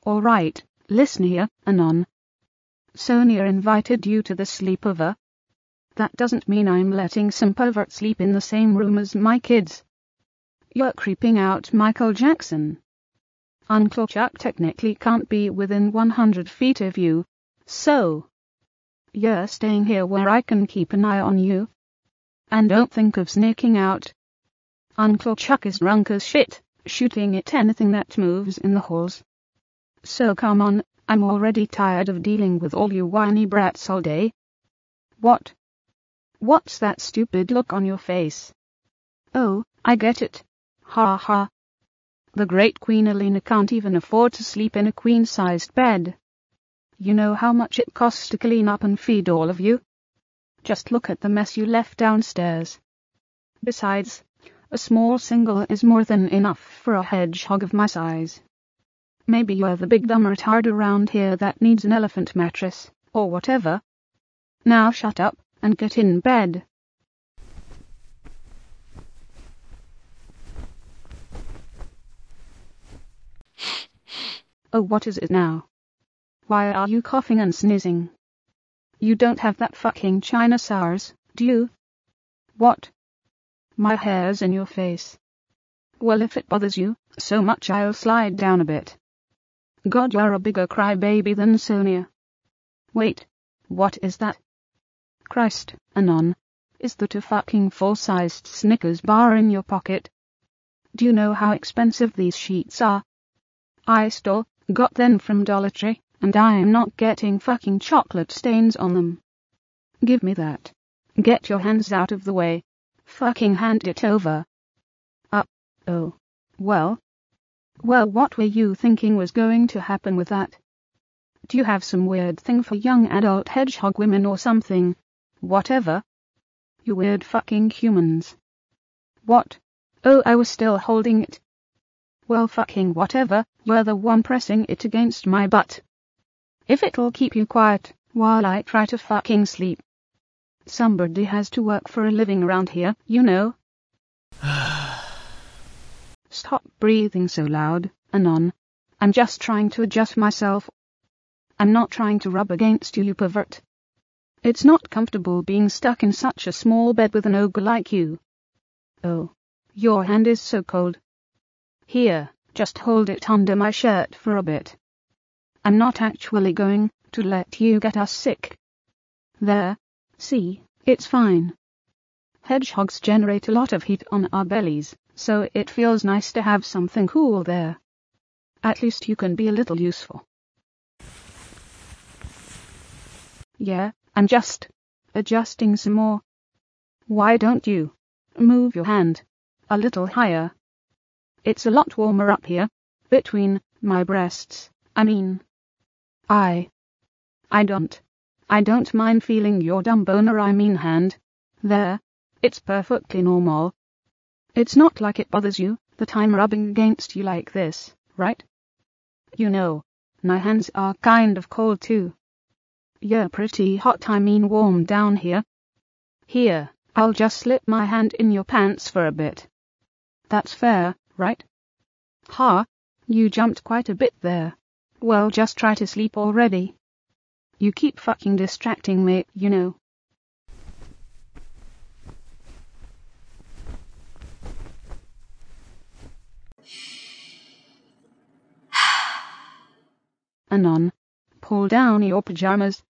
Alright, listen here, Anon. Sonia invited you to the sleepover. That doesn't mean I'm letting some pervert sleep in the same room as my kids. You're creeping out Michael Jackson. Uncle Chuck technically can't be within 100 feet of you, so you're staying here where I can keep an eye on you. And don't think of sneaking out. Uncle Chuck is drunk as shit, shooting at anything that moves in the halls. So come on, I'm already tired of dealing with all you whiny brats all day. What? What's that stupid look on your face? Oh, I get it. Ha ha. The great Queen Elena can't even afford to sleep in a queen-sized bed. You know how much it costs to clean up and feed all of you? Just look at the mess you left downstairs. Besides, a small single is more than enough for a hedgehog of my size. Maybe you're the big dumb retard around here that needs an elephant mattress, or whatever. Now shut up and get in bed. Oh, what is it now? Why are you coughing and sneezing? You don't have that fucking China SARS, do you? What? My hair's in your face. Well, if it bothers you so much, I'll slide down a bit. God, you're a bigger crybaby than Sonia. Wait, what is that? Christ, Anon, is that a fucking full-sized Snickers bar in your pocket? Do you know how expensive these sheets are? I got them from Dollar Tree, and I am not getting fucking chocolate stains on them. Give me that. Get your hands out of the way. Fucking hand it over. Oh. Well, what were you thinking was going to happen with that? Do you have some weird thing for young adult hedgehog women or something? Whatever. You weird fucking humans. What? Oh, I was still holding it. Well, fucking whatever, you're the one pressing it against my butt. If it'll keep you quiet while I try to fucking sleep. Somebody has to work for a living around here, you know. Stop breathing so loud, Anon. I'm just trying to adjust myself. I'm not trying to rub against you, you pervert. It's not comfortable being stuck in such a small bed with an ogre like you. Oh, your hand is so cold. Here, just hold it under my shirt for a bit. I'm not actually going to let you get us sick. There, see, it's fine. Hedgehogs generate a lot of heat on our bellies, so it feels nice to have something cool there. At least you can be a little useful. Yeah, I'm just adjusting some more. Why don't you move your hand a little higher? It's a lot warmer up here, between my breasts, I mean. I don't mind feeling your dumb boner, I mean hand. There, it's perfectly normal. It's not like it bothers you that I'm rubbing against you like this, right? You know, my hands are kind of cold too. You're pretty hot, I mean warm down here. Here, I'll just slip my hand in your pants for a bit. That's fair, right? Ha, you jumped quite a bit there. Well, just try to sleep already. You keep fucking distracting me, you know. Anon, pull down your pajamas.